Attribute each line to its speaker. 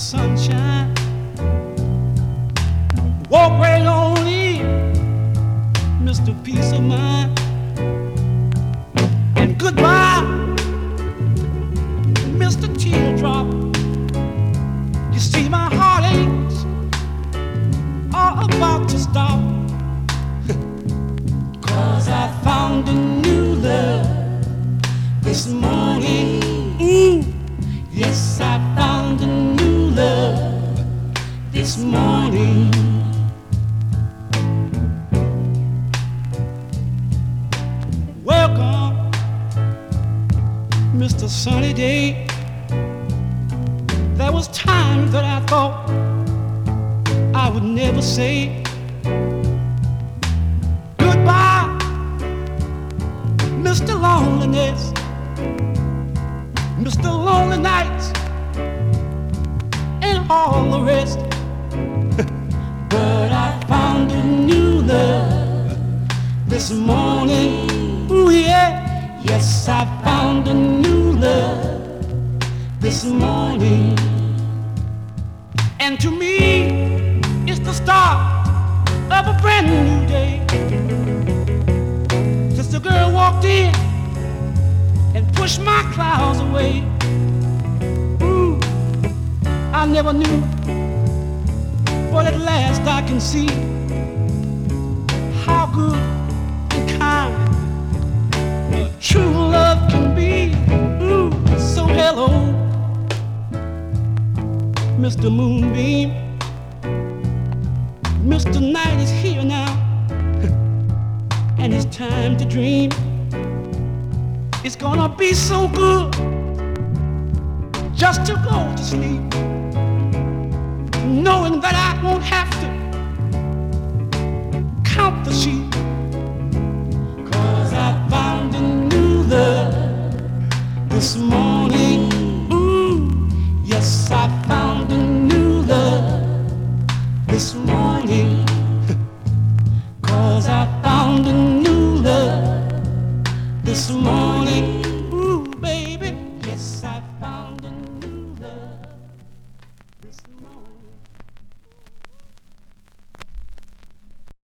Speaker 1: Sunshine, walk right on in, Mr. Peace of Mind. And goodbye, Mr. Teardrop. You see, my heartaches are about to stop. 'Cause I found a new love this morning. Yes, I found a new love this morning. Welcome, Mr. Sunny Day. There was times that I thought I would never say goodbye, Mr. Loneliness, Mr. Lonely Nights, and all the rest. But I found a new love this morning. Ooh, yeah. Yes, I found a new love this morning. And to me, it's the start of a brand new day. Since the girl walked in and pushed my clouds away. Ooh, I never knew, but at last I can see how good and kind true love can be. Ooh, so hello, Mr. Moonbeam. Mr. Night is here now, and it's time to dream. It's gonna be so good just to go to sleep, knowing that I won't have to count the sheep. 'Cause I found a new love this morning. Ooh, yes, I found a new love this morning. 'Cause I found a new love this morning.